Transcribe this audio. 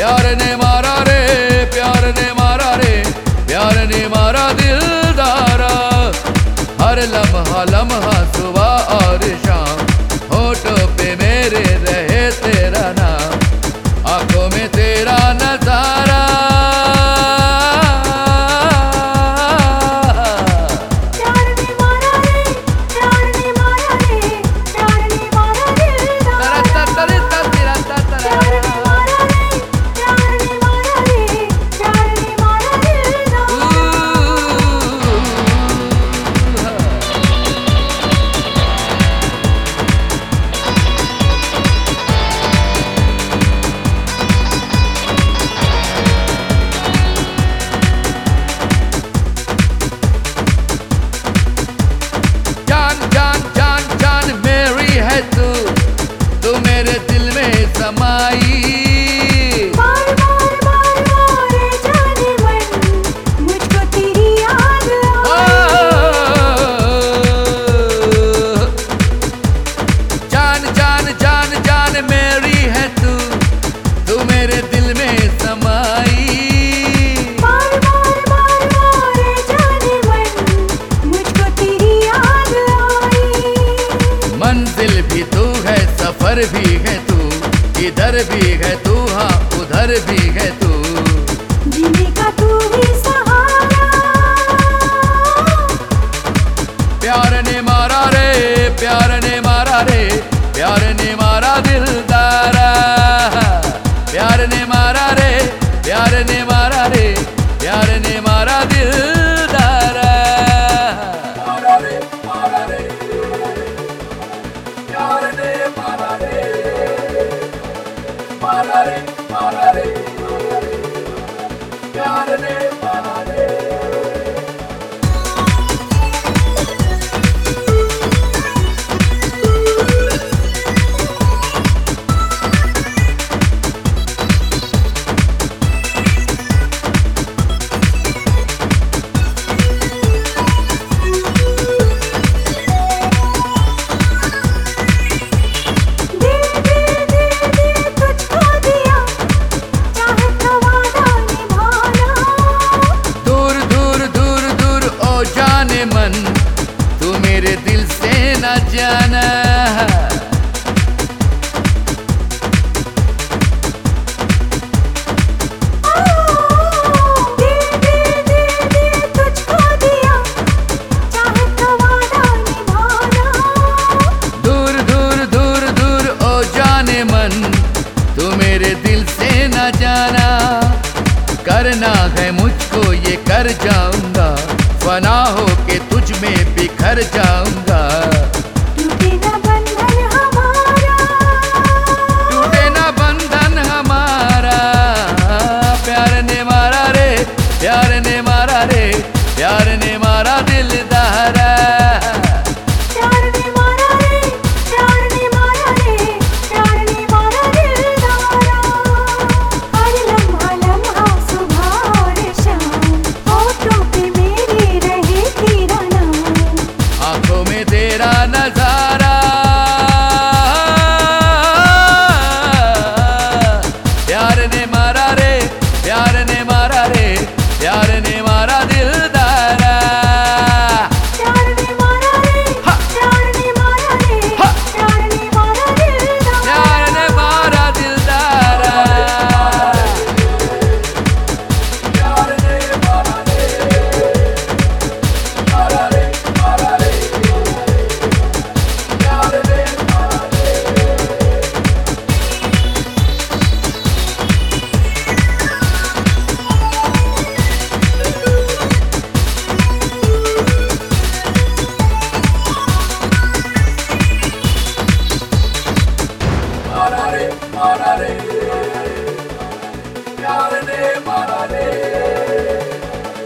प्यार ने मारा रे, प्यार ने मारा रे, प्यार ने मारा दिलदारा। हर लम्हा लम्हा सुबह और शाम होठों पे मेरे रहे तेरा नाम, आंखों में तेरा नजारा। तू मेरे दिल में समाई, बार बार बार बार जाने मन मुझको तेरी याद जान जान जान जान मेरी है तू मेरे दिल में समाई। बार बार बार बार जाने मन मुझको तेरी याद आई। मंजिल भी तू है, सफर भी है तू, इधर भी है तू, हाँ उधर भी है तू, जीने का तू ही सहारा। प्यार ने मारा रे, प्यार ने मारा रे, प्यार ने मारा दिलदारा। प्यार ने मारा रे, प्यार ने मारा रे, प्यार ने मारा दिलदारा। मारा रे, मारा रे, प्यार ने मारा रे, मारा रे, मारा रे, प्यार ने मारा रे। मन तू मेरे दिल से न जाना, तुझको दिया चाहे तो वादा निभाना। दूर दूर दूर दूर ओ जाने मन तू मेरे दिल से न जाना। करना है मुझको ये कर जाऊंगा, फना हो के तुझ में बिखर जाऊंगा।